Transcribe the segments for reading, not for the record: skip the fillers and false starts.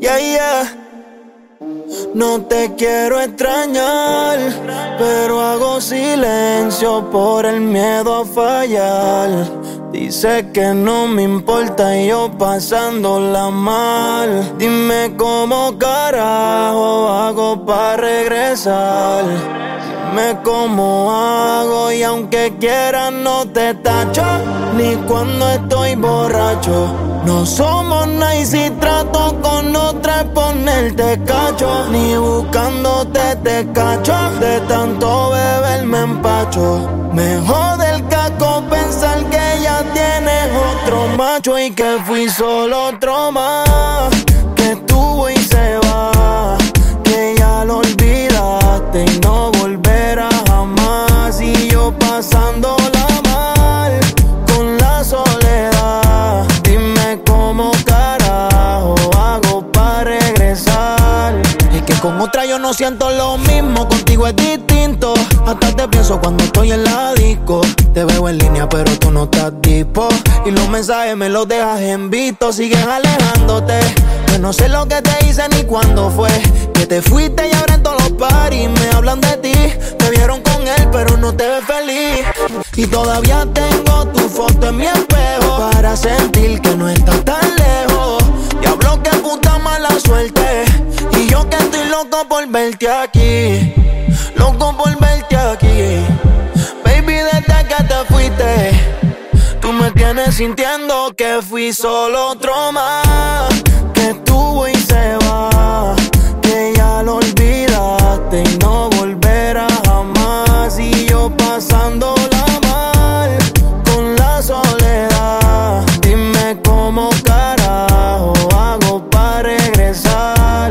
Yeah, yeah. No te quiero extrañar, pero hago silencio por el miedo a fallar. Dice que no me importa y yo pasándola mal. Dime cómo carajo hago para regresar. Dime cómo hago y aunque quiera no te tacho, ni cuando estoy borracho. No somos nice y trato con otra es ponerte cacho. Ni buscándote te cacho, de tanto beber me empacho. Me jode el caco pensar que ya tienes otro macho y que fui solo otro más, que estuvo y se va, que ya lo olvidaste y no volverá jamás. Y yo pasándola mal con la soledad. Dime cómo carajo hago para regresar. Es que con otra yo no siento lo mismo, contigo es distinto. Hasta te pienso cuando estoy en la disco. Te veo en línea pero tú no estás dispo, y los mensajes me los dejas en visto. Sigues alejándote, yo no sé lo que te hice ni cuándo fue que te fuiste y ahora en todos los parties me hablan de ti. Te vieron con él pero no te ves feliz, y todavía tengo tu foto en mi espejo para sentir que no estás tan lejos. Diablo, que puta mala suerte, y yo que estoy loco por verte aquí, loco por verte aquí. Baby, desde que te fuiste, tú me tienes sintiendo que fui solo otro más, que estuvo y se va, que ya lo olvidaste y no volverá jamás. Y yo pasándola mal con la soledad. Dime cómo carajo hago para regresar.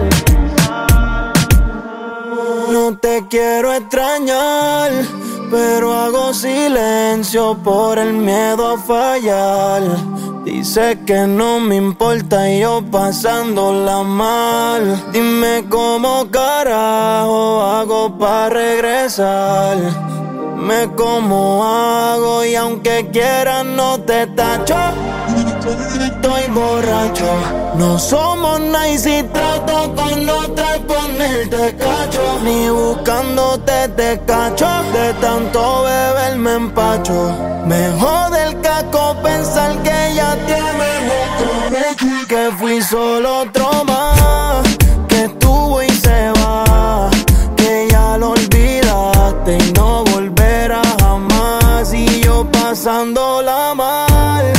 No te quiero extrañar, pero hago silencio por el miedo a fallar. Dice que no me importa y yo pasándola mal. Dime cómo carajo hago para regresar. Dime cómo hago y aunque quiera no te tacho. Estoy borracho, no somos nice y trato con otra es ponerte cacho. Ni buscándote te cacho, de tanto beber me empacho. Me jode el caco pensar que ya tienes otro, que fui solo otro más, que estuvo y se va, que ya lo olvidaste y no volverá jamás. Y yo pasándola mal